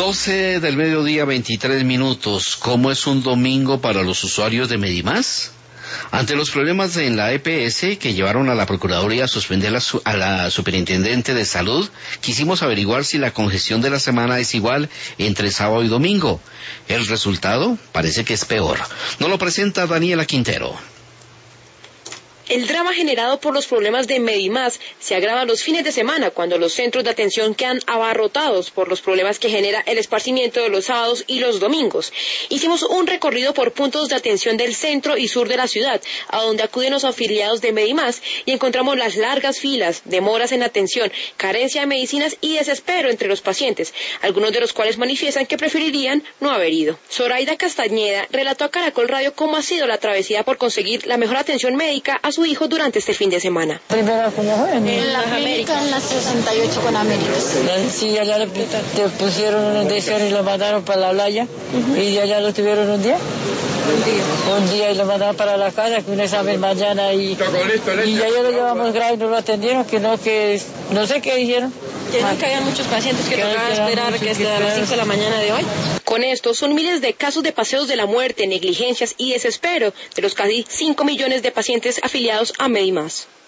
12 del mediodía, 23 minutos. ¿Cómo es un domingo para los usuarios de Medimás? Ante los problemas en la EPS que llevaron a la Procuraduría a suspender a la Superintendente de Salud, quisimos averiguar si la congestión de la semana es igual entre sábado y domingo. El resultado parece que es peor. Nos lo presenta Daniela Quintero. El drama generado por los problemas de Medimás se agrava los fines de semana, cuando los centros de atención quedan abarrotados por los problemas que genera el esparcimiento de los sábados y los domingos. Hicimos un recorrido por puntos de atención del centro y sur de la ciudad, a donde acuden los afiliados de Medimás, y encontramos las largas filas, demoras en atención, carencia de medicinas y desespero entre los pacientes, algunos de los cuales manifiestan que preferirían no haber ido. Zoraida Castañeda relató a Caracol Radio cómo ha sido la travesía por conseguir la mejor atención médica a su hijo durante este fin de semana. Primero, ¿cómo fue? En la América, en la 68 con Américas. Sí, allá le pusieron una inyección y lo mandaron para la playa. Y allá lo tuvieron un día. Un día y lo mandaron para la casa, con un examen mañana y allá lo llevamos grave y no lo atendieron, que no sé qué dijeron. Que había muchos pacientes que tocaba esperar que hasta las 5 de la mañana de hoy. Con esto son miles de casos de paseos de la muerte, negligencias y desespero de los casi 5 millones de pacientes afiliados a Medimás.